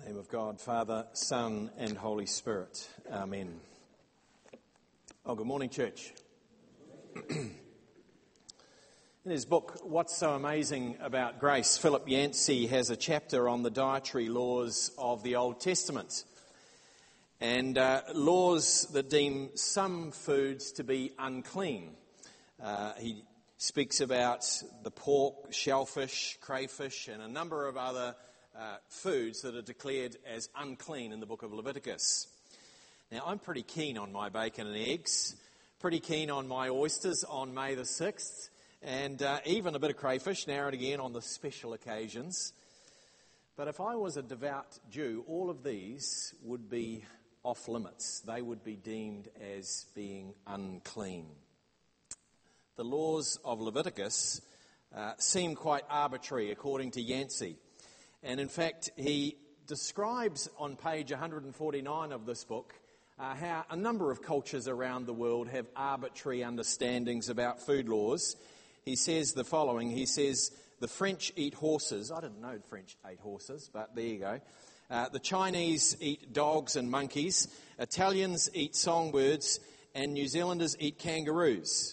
name of God, Father, Son, and Holy Spirit. Amen. Oh, good morning, church. In his book, What's So Amazing About Grace, Philip Yancey has a chapter on the dietary laws of the Old Testament and laws that deem some foods to be unclean. He speaks about the pork, shellfish, crayfish, and a number of other foods that are declared as unclean in the book of Leviticus. Now, I'm pretty keen on my bacon and eggs, pretty keen on my oysters on May the 6th, and even a bit of crayfish now and again on the special occasions. But if I was a devout Jew, all of these would be off limits. They would be deemed as being unclean. The laws of Leviticus seem quite arbitrary, according to Yancey. And in fact, he describes on page 149 of this book how a number of cultures around the world have arbitrary understandings about food laws. He says the following. He says, the French eat horses. I didn't know the French ate horses, but there you go. The Chinese eat dogs and monkeys. Italians eat songbirds. And New Zealanders eat kangaroos.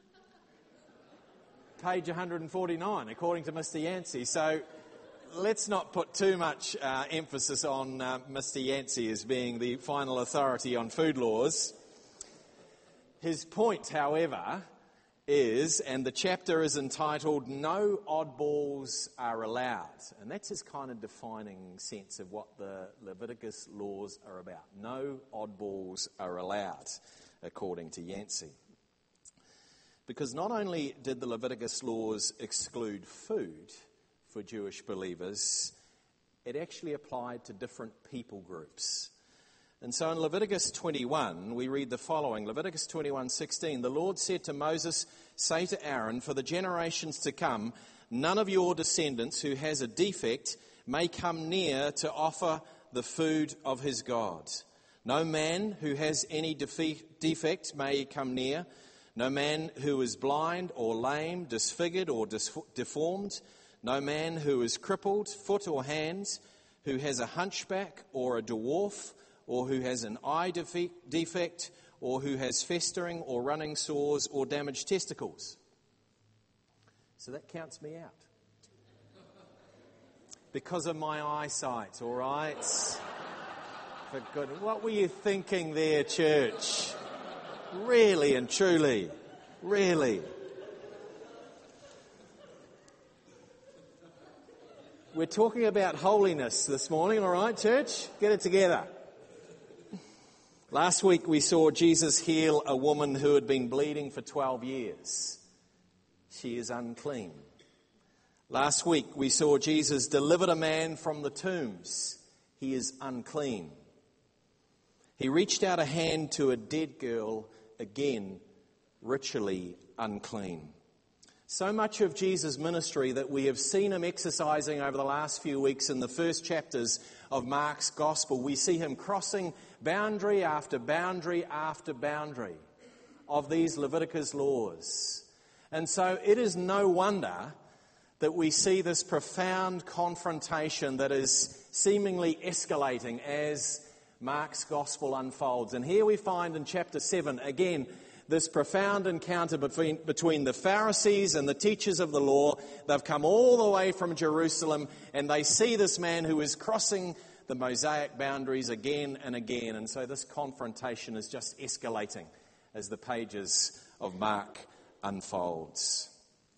Page 149, according to Mr. Yancey. So let's not put too much emphasis on Mr. Yancey as being the final authority on food laws. His point, however, is, and the chapter is entitled, No Oddballs Are Allowed. And that's his kind of defining sense of what the Leviticus laws are about. No oddballs are allowed, according to Yancey. Because not only did the Leviticus laws exclude food for Jewish believers, it actually applied to different people groups. And so in Leviticus 21, we read the following. Leviticus 21:16, the Lord said to Moses, say to Aaron, for the generations to come, none of your descendants who has a defect may come near to offer the food of his God. No man who has any defect may come near. No man who is blind or lame, disfigured or deformed. No man who is crippled, foot or hand, who has a hunchback or a dwarf, or who has an eye defect, or who has festering or running sores or damaged testicles. So that counts me out. Because of my eyesight, all right? For goodness, what were you thinking there, church? Really and truly, really. We're talking about holiness this morning, all right, church? Get it together. Last week we saw Jesus heal a woman who had been bleeding for 12 years. She is unclean. Last week we saw Jesus delivered a man from the tombs. He is unclean. He reached out a hand to a dead girl, again, ritually unclean. So much of Jesus' ministry that we have seen him exercising over the last few weeks in the first chapters of Mark's Gospel. We see him crossing boundary after boundary after boundary of these Leviticus laws. And so it is no wonder that we see this profound confrontation that is seemingly escalating as Mark's Gospel unfolds. And here we find in chapter 7, again, this profound encounter between the Pharisees and the teachers of the law. They've come all the way from Jerusalem and they see this man who is crossing the Mosaic boundaries again and again. And so this confrontation is just escalating as the pages of Mark unfolds.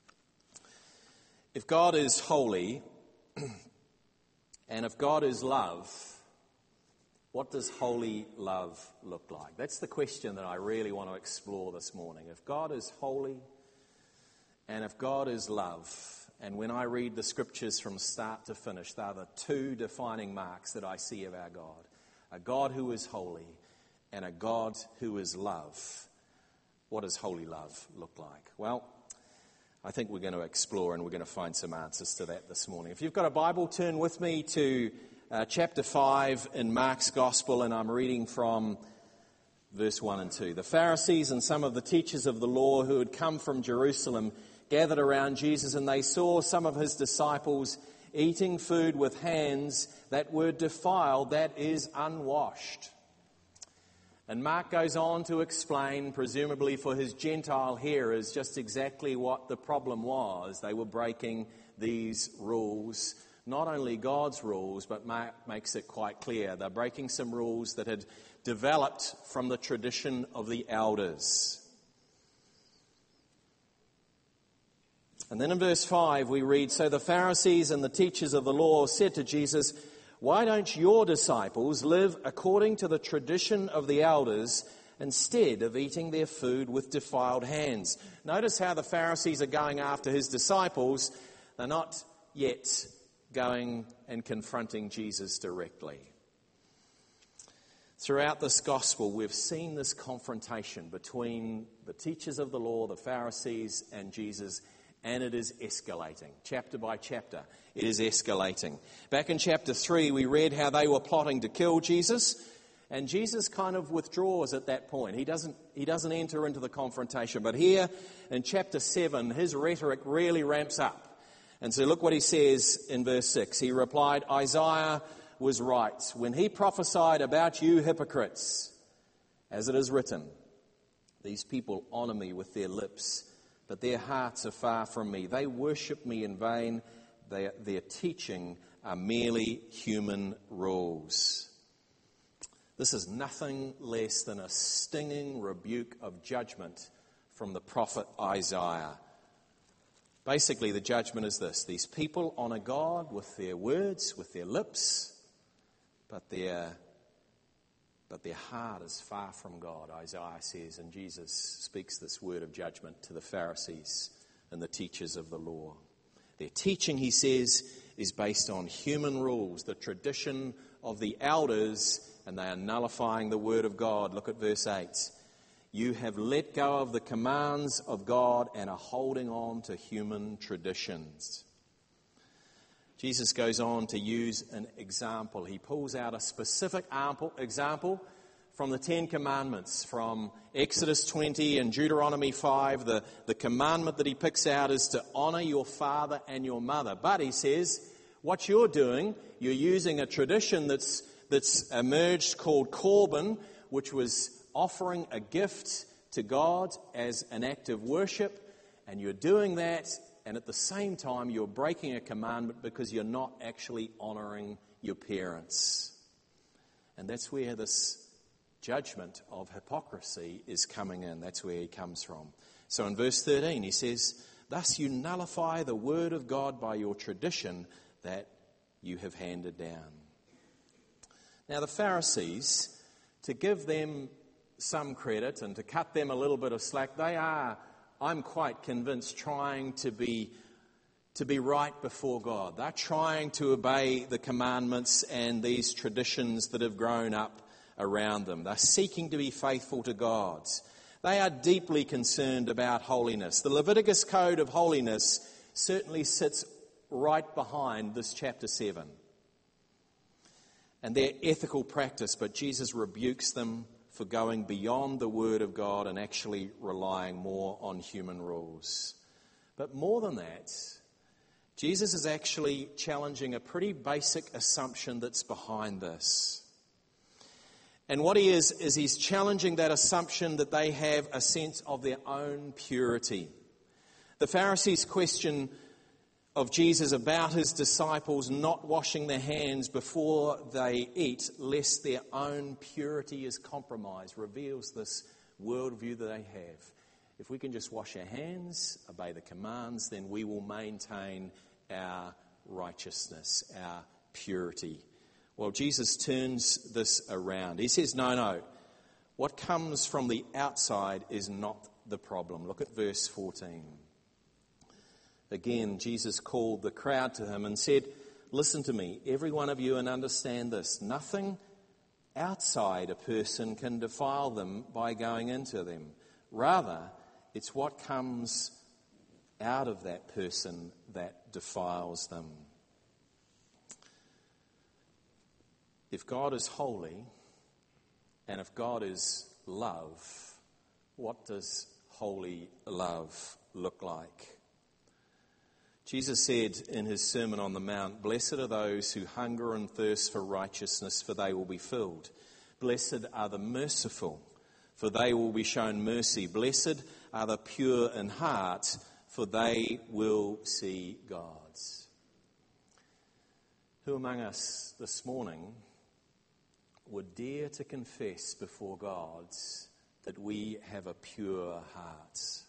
If God is holy and if God is love, what does holy love look like? That's the question that I really want to explore this morning. If God is holy and if God is love, and when I read the scriptures from start to finish, they are the two defining marks that I see of our God. A God who is holy and a God who is love. What does holy love look like? Well, I think we're going to explore and we're going to find some answers to that this morning. If you've got a Bible, turn with me to chapter 5 in Mark's Gospel, and I'm reading from verse 1 and 2. The Pharisees and some of the teachers of the law who had come from Jerusalem gathered around Jesus, and they saw some of his disciples eating food with hands that were defiled, that is, unwashed. And Mark goes on to explain, presumably for his Gentile hearers, just exactly what the problem was. They were breaking these rules, not only God's rules, but Mark makes it quite clear. They're breaking some rules that had developed from the tradition of the elders. And then in verse 5 we read, "So the Pharisees and the teachers of the law said to Jesus, 'Why don't your disciples live according to the tradition of the elders instead of eating their food with defiled hands?'" Notice how the Pharisees are going after his disciples. They're not yet going and confronting Jesus directly. Throughout this gospel, we've seen this confrontation between the teachers of the law, the Pharisees, and Jesus, and it is escalating. Chapter by chapter, it is escalating. Back in chapter 3, we read how they were plotting to kill Jesus, and Jesus kind of withdraws at that point. He doesn't enter into the confrontation. But here in chapter 7, his rhetoric really ramps up. And so look what he says in verse 6. He replied, "Isaiah was right when he prophesied about you hypocrites. As it is written, 'These people honor me with their lips, but their hearts are far from me. They worship me in vain. Their teaching are merely human rules.'" This is nothing less than a stinging rebuke of judgment from the prophet Isaiah. Basically, the judgment is this: these people honor God with their words, with their lips, but their heart is far from God, Isaiah says, and Jesus speaks this word of judgment to the Pharisees and the teachers of the law. Their teaching, he says, is based on human rules, the tradition of the elders, and they are nullifying the word of God. Look at verse 8. "You have let go of the commands of God and are holding on to human traditions." Jesus goes on to use an example. He pulls out a specific example from the Ten Commandments, from Exodus 20 and Deuteronomy 5. The commandment that he picks out is to honor your father and your mother. But he says, what you're doing, you're using a tradition that's emerged called Korban, which was offering a gift to God as an act of worship, and you're doing that, and at the same time you're breaking a commandment because you're not actually honouring your parents. And that's where this judgment of hypocrisy is coming in. That's where he comes from. So in verse 13 he says, "Thus you nullify the word of God by your tradition that you have handed down." Now the Pharisees, to give them some credit and to cut them a little bit of slack, they are, I'm quite convinced, trying to be right before God. They're trying to obey the commandments and these traditions that have grown up around them. They're seeking to be faithful to God. They are deeply concerned about holiness. The Leviticus Code of Holiness certainly sits right behind this chapter 7 and their ethical practice, but Jesus rebukes them for going beyond the Word of God and actually relying more on human rules. But more than that, Jesus is actually challenging a pretty basic assumption that's behind this. And what he is he's challenging that assumption that they have a sense of their own purity. The Pharisees' question of Jesus about his disciples not washing their hands before they eat, lest their own purity is compromised, reveals this worldview that they have. If we can just wash our hands, obey the commands, then we will maintain our righteousness, our purity. Well, Jesus turns this around. He says, no. What comes from the outside is not the problem. Look at verse 14. Again, Jesus called the crowd to him and said, "Listen to me, every one of you, and understand this. Nothing outside a person can defile them by going into them. Rather, it's what comes out of that person that defiles them." If God is holy and if God is love, what does holy love look like? Jesus said in his Sermon on the Mount, "Blessed are those who hunger and thirst for righteousness, for they will be filled. Blessed are the merciful, for they will be shown mercy. Blessed are the pure in heart, for they will see God." Who among us this morning would dare to confess before God that we have a pure heart?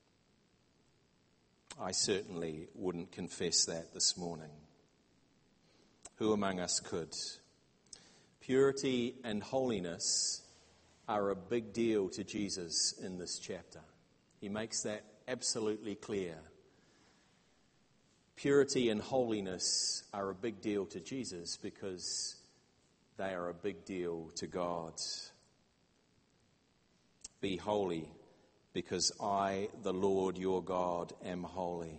I certainly wouldn't confess that this morning. Who among us could? Purity and holiness are a big deal to Jesus in this chapter. He makes that absolutely clear. Purity and holiness are a big deal to Jesus because they are a big deal to God. Be holy, because I, the Lord your God, am holy.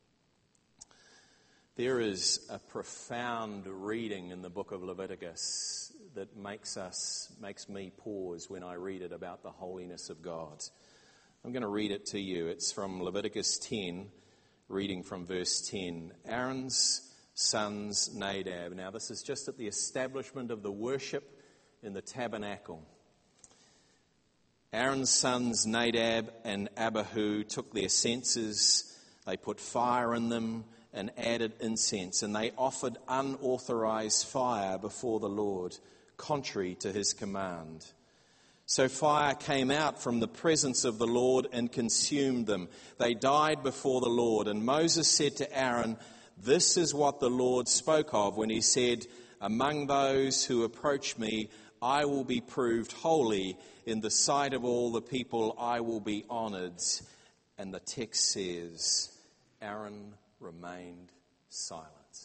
There is a profound reading in the book of Leviticus that makes me pause when I read it about the holiness of God. I'm going to read it to you. It's from Leviticus 10, reading from verse 10. Aaron's sons Nadab. Now this is just at the establishment of the worship in the tabernacle. Aaron's sons Nadab and Abihu took their censers, they put fire in them and added incense, and they offered unauthorized fire before the Lord, contrary to his command. So fire came out from the presence of the Lord and consumed them. They died before the Lord. And Moses said to Aaron, "This is what the Lord spoke of when he said, 'Among those who approach me, I will be proved holy. In the sight of all the people, I will be honored.'" And the text says, Aaron remained silent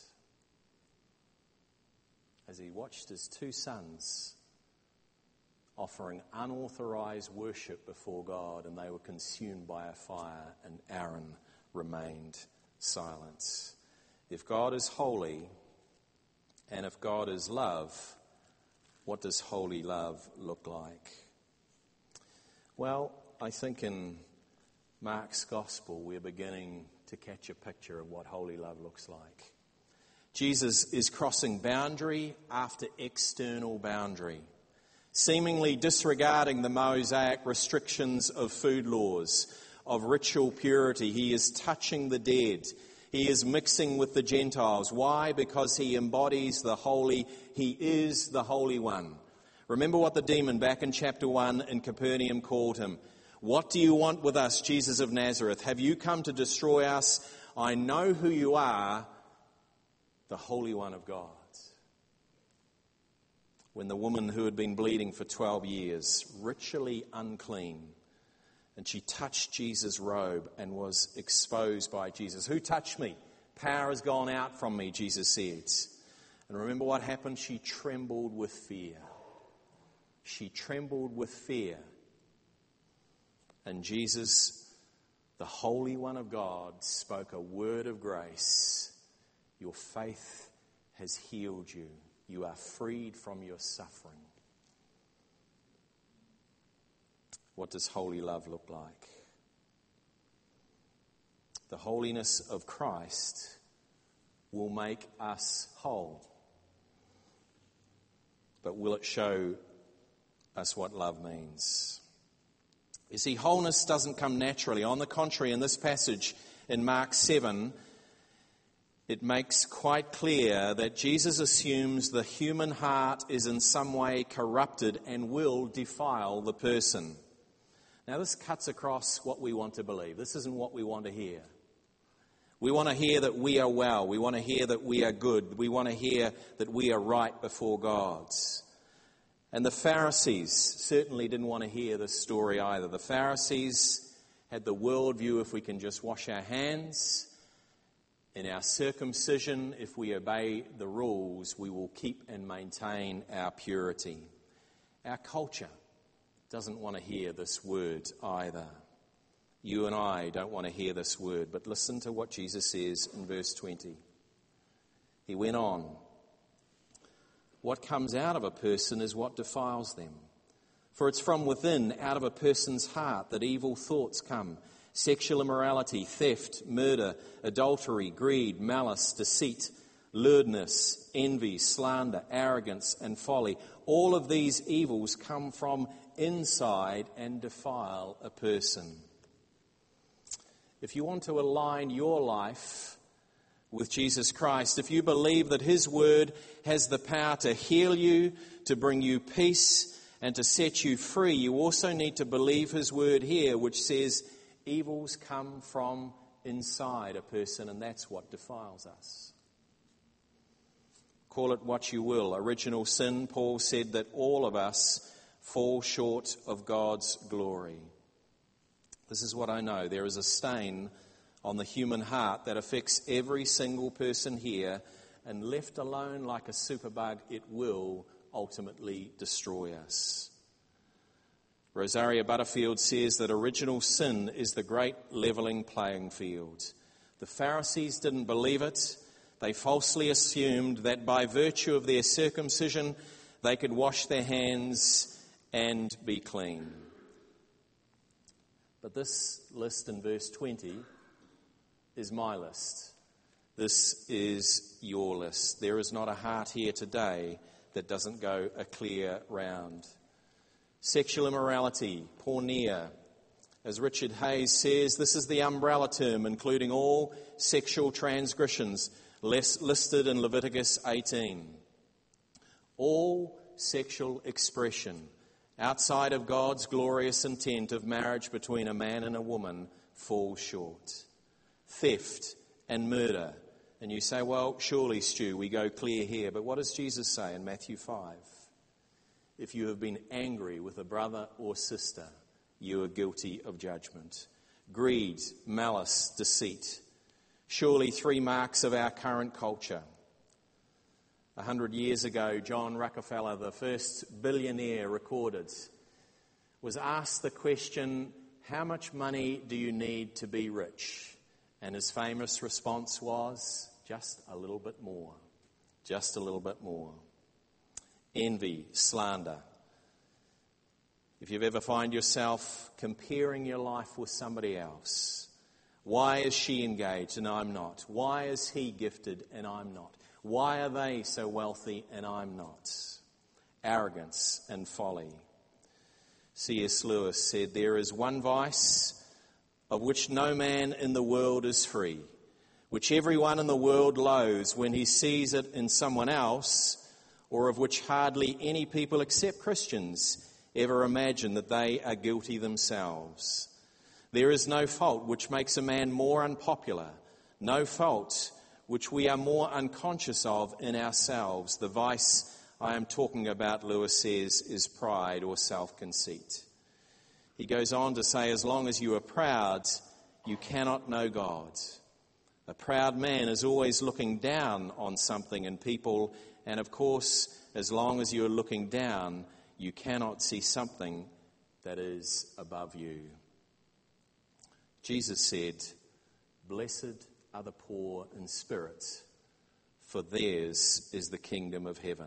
as he watched his two sons offering unauthorized worship before God, and they were consumed by a fire, and Aaron remained silent. If God is holy, and if God is love, what does holy love look like? Well, I think in Mark's Gospel we're beginning to catch a picture of what holy love looks like. Jesus is crossing boundary after external boundary, seemingly disregarding the Mosaic restrictions of food laws, of ritual purity. He is touching the dead. He is mixing with the Gentiles. Why? Because he embodies the holy. He is the Holy One. Remember what the demon back in chapter 1 in Capernaum called him. "What do you want with us, Jesus of Nazareth? Have you come to destroy us? I know who you are, the Holy One of God." When the woman who had been bleeding for 12 years, ritually unclean, and she touched Jesus' robe and was exposed by Jesus. "Who touched me? Power has gone out from me," Jesus said. And remember what happened? She trembled with fear. She trembled with fear. And Jesus, the Holy One of God, spoke a word of grace. "Your faith has healed you. You are freed from your suffering." What does holy love look like? The holiness of Christ will make us whole. But will it show us what love means? You see, wholeness doesn't come naturally. On the contrary, in this passage in Mark 7, it makes quite clear that Jesus assumes the human heart is in some way corrupted and will defile the person. Now, this cuts across what we want to believe. This isn't what we want to hear. We want to hear that we are well. We want to hear that we are good. We want to hear that we are right before God. And the Pharisees certainly didn't want to hear this story either. The Pharisees had the worldview, if we can just wash our hands, in our circumcision, if we obey the rules, we will keep and maintain our purity. Our culture doesn't want to hear this word either. You and I don't want to hear this word, but listen to what Jesus says in verse 20. He went on, "What comes out of a person is what defiles them. For it's from within, out of a person's heart, that evil thoughts come, sexual immorality, theft, murder, adultery, greed, malice, deceit, lewdness, envy, slander, arrogance, and folly. All of these evils come from inside and defile a person. If you want to align your life with Jesus Christ, if you believe that His Word has the power to heal you, to bring you peace, and to set you free, you also need to believe His Word here, which says evils come from inside a person, and that's what defiles us. Call it what you will. Original sin, Paul said that all of us fall short of God's glory. This is what I know. There is a stain on the human heart that affects every single person here, and left alone like a superbug, it will ultimately destroy us. Rosaria Butterfield says that original sin is the great levelling playing field. The Pharisees didn't believe it. They falsely assumed that by virtue of their circumcision, they could wash their hands and be clean. But this list in verse 20 is my list. This is your list. There is not a heart here today that doesn't go a clear round. Sexual immorality, porneia. As Richard Hayes says, this is the umbrella term, including all sexual transgressions listed in Leviticus 18. All sexual expression outside of God's glorious intent of marriage between a man and a woman falls short. Theft and murder. And you say, well, surely, Stu, we go clear here. But what does Jesus say in Matthew 5? If you have been angry with a brother or sister, you are guilty of judgment. Greed, malice, deceit. Surely 3 marks of our current culture. 100 years ago, John Rockefeller, the first billionaire recorded, was asked the question, how much money do you need to be rich? And his famous response was, just a little bit more. Just a little bit more. Envy, slander. If you've ever find yourself comparing your life with somebody else, why is she engaged and I'm not? Why is he gifted and I'm not? Why are they so wealthy and I'm not? Arrogance and folly. C.S. Lewis said, there is one vice of which no man in the world is free, which everyone in the world loathes when he sees it in someone else, or of which hardly any people except Christians ever imagine that they are guilty themselves. There is no fault which makes a man more unpopular, no fault which we are more unconscious of in ourselves. The vice I am talking about, Lewis says, is pride or self-conceit. He goes on to say, as long as you are proud, you cannot know God. A proud man is always looking down on something and people, and of course, as long as you are looking down, you cannot see something that is above you. Jesus said, blessed are the poor in spirit, for theirs is the kingdom of heaven.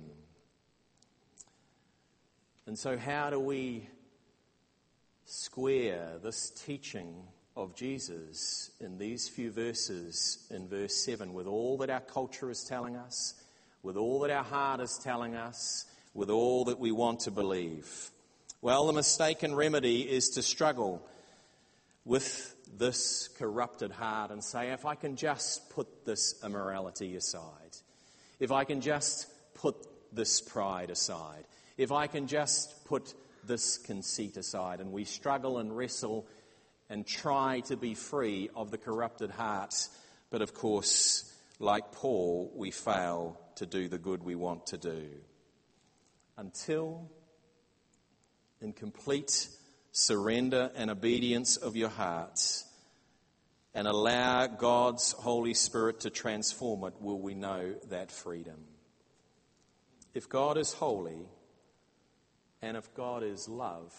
And so how do we square this teaching of Jesus in these few verses in verse 7 with all that our culture is telling us, with all that our heart is telling us, with all that we want to believe? Well, the mistaken remedy is to struggle with this corrupted heart and say, if I can just put this immorality aside, if I can just put this pride aside, if I can just put this conceit aside, and we struggle and wrestle and try to be free of the corrupted heart, but of course, like Paul, we fail to do the good we want to do. Until, in complete surrender and obedience of your hearts, and allow God's Holy Spirit to transform it, will we know that freedom. If God is holy, and if God is love,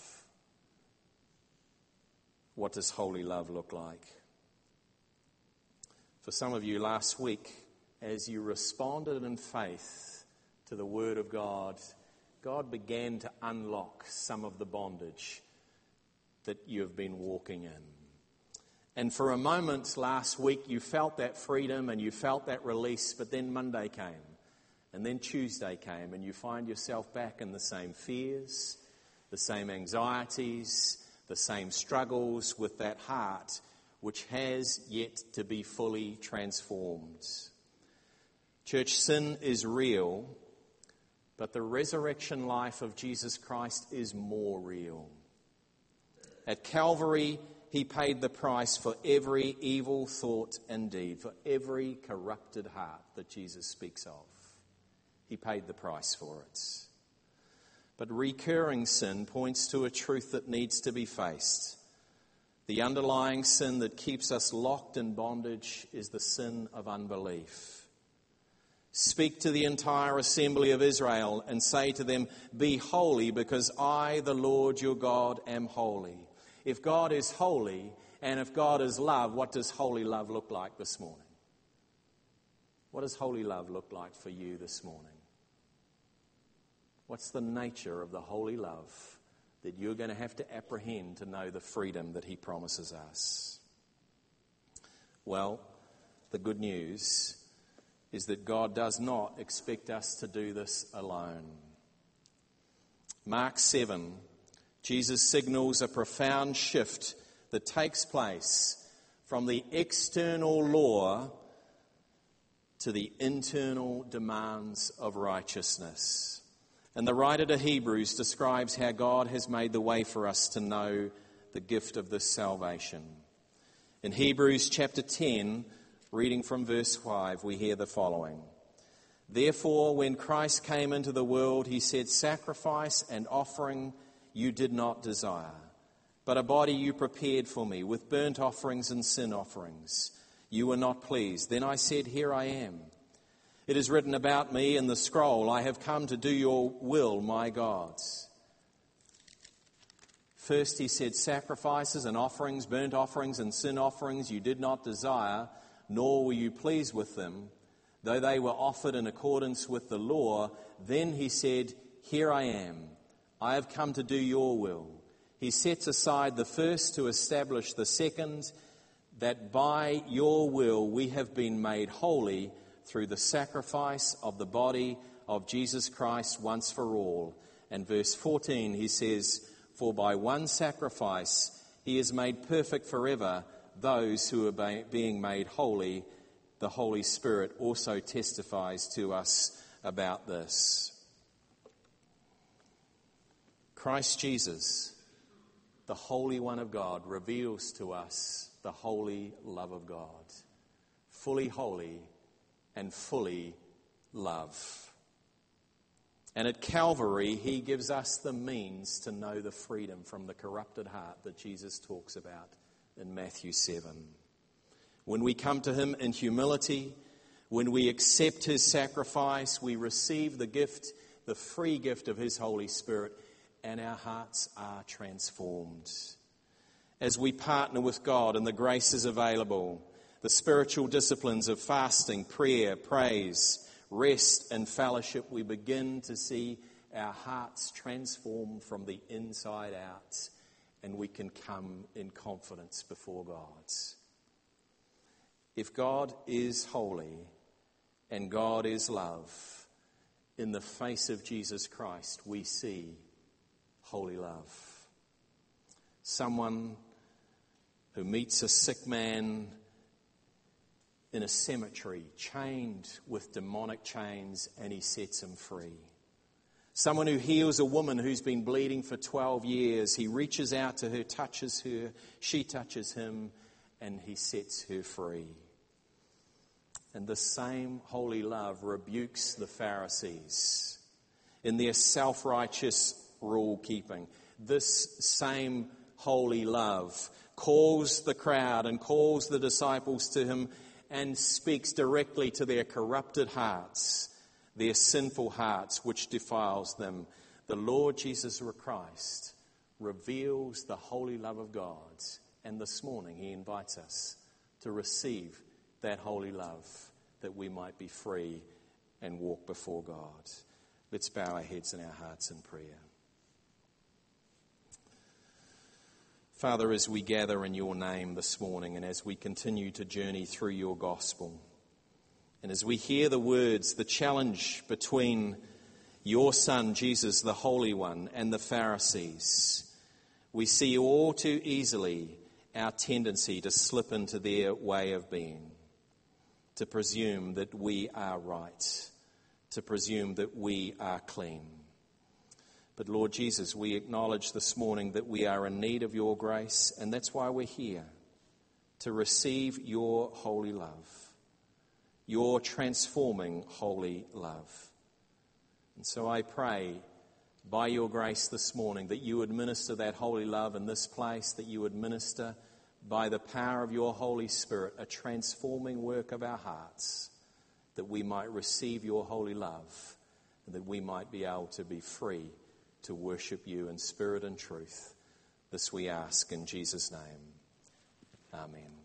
what does holy love look like? For some of you last week, as you responded in faith to the Word of God, God began to unlock some of the bondage that you have been walking in. And for a moment last week you felt that freedom and you felt that release, but then Monday came and then Tuesday came and you find yourself back in the same fears, the same anxieties, the same struggles with that heart which has yet to be fully transformed. Church, sin is real, but the resurrection life of Jesus Christ is more real. At Calvary, he paid the price for every evil thought and deed, for every corrupted heart that Jesus speaks of. He paid the price for it. But recurring sin points to a truth that needs to be faced. The underlying sin that keeps us locked in bondage is the sin of unbelief. Speak to the entire assembly of Israel and say to them, "Be holy, because I, the Lord your God, am holy." If God is holy and if God is love, what does holy love look like this morning? What does holy love look like for you this morning? What's the nature of the holy love that you're going to have to apprehend to know the freedom that he promises us? Well, the good news is that God does not expect us to do this alone. Mark 7, Jesus signals a profound shift that takes place from the external law to the internal demands of righteousness. And the writer to Hebrews describes how God has made the way for us to know the gift of this salvation. In Hebrews chapter 10, reading from verse 5, we hear the following. Therefore, when Christ came into the world, he said, "Sacrifice and offering you did not desire, but a body you prepared for me, with burnt offerings and sin offerings. You were not pleased. Then I said, Here I am. It is written about me in the scroll, I have come to do your will, my God." First he said, sacrifices and offerings, burnt offerings and sin offerings you did not desire, nor were you pleased with them, though they were offered in accordance with the law. Then he said, Here I am. I have come to do your will. He sets aside the first to establish the second, that by your will we have been made holy through the sacrifice of the body of Jesus Christ once for all. And verse 14 he says, For by one sacrifice he has made perfect forever those who are being made holy. The Holy Spirit also testifies to us about this. Christ Jesus, the Holy One of God, reveals to us the holy love of God. Fully holy and fully love. And at Calvary, he gives us the means to know the freedom from the corrupted heart that Jesus talks about in Matthew 7. When we come to him in humility, when we accept his sacrifice, we receive the gift, the free gift of his Holy Spirit, and our hearts are transformed. As we partner with God and the graces available, the spiritual disciplines of fasting, prayer, praise, rest and fellowship, we begin to see our hearts transform from the inside out, and we can come in confidence before God. If God is holy and God is love, in the face of Jesus Christ we see holy love. Someone who meets a sick man in a cemetery, chained with demonic chains, and he sets him free. Someone who heals a woman who's been bleeding for 12 years. He reaches out to her, touches her, she touches him, and he sets her free. And the same holy love rebukes the Pharisees in their self-righteous rule-keeping. This same holy love calls the crowd and calls the disciples to him and speaks directly to their corrupted hearts, their sinful hearts which defiles them. The Lord Jesus Christ reveals the holy love of God, and this morning he invites us to receive that holy love that we might be free and walk before God. Let's bow our heads and our hearts in prayer. Father, as we gather in your name this morning and as we continue to journey through your gospel, and as we hear the words, the challenge between your Son, Jesus, the Holy One, and the Pharisees, we see all too easily our tendency to slip into their way of being, to presume that we are right, to presume that we are clean. But Lord Jesus, we acknowledge this morning that we are in need of your grace, and that's why we're here, to receive your holy love, your transforming holy love. And so I pray, by your grace this morning, that you would minister that holy love in this place, that you would minister by the power of your Holy Spirit a transforming work of our hearts, that we might receive your holy love, and that we might be able to be free to worship you in spirit and truth. This we ask in Jesus' name. Amen.